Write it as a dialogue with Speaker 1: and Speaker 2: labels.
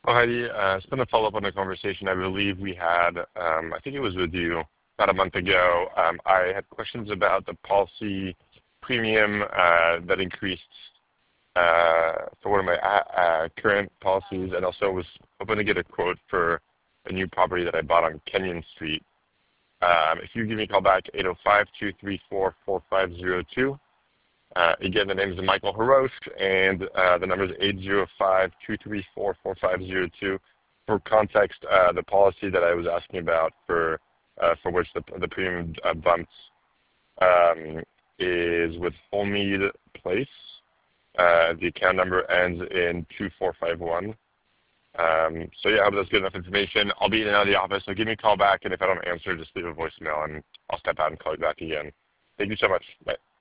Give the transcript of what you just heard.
Speaker 1: Oh, Heidi, it's been a follow-up on a conversation I believe we had, I think it was with you about a month ago. I had questions about the policy premium that increased for one of my current policies, and also was hoping to get a quote for a new property that I bought on Kenyon Street. If you give me a call back, 805-234-4502. Again, the name is Michael Harosh, and the number is 805-234-4502. For context, the policy that I was asking about for which the premium bumps is with Holmead Place. The account number ends in 2451. So yeah, I hope that's good enough information. I'll be in and out of the office, so give me a call back, and if I don't answer, just leave a voicemail, and I'll step out and call you back again. Thank you so much. Bye.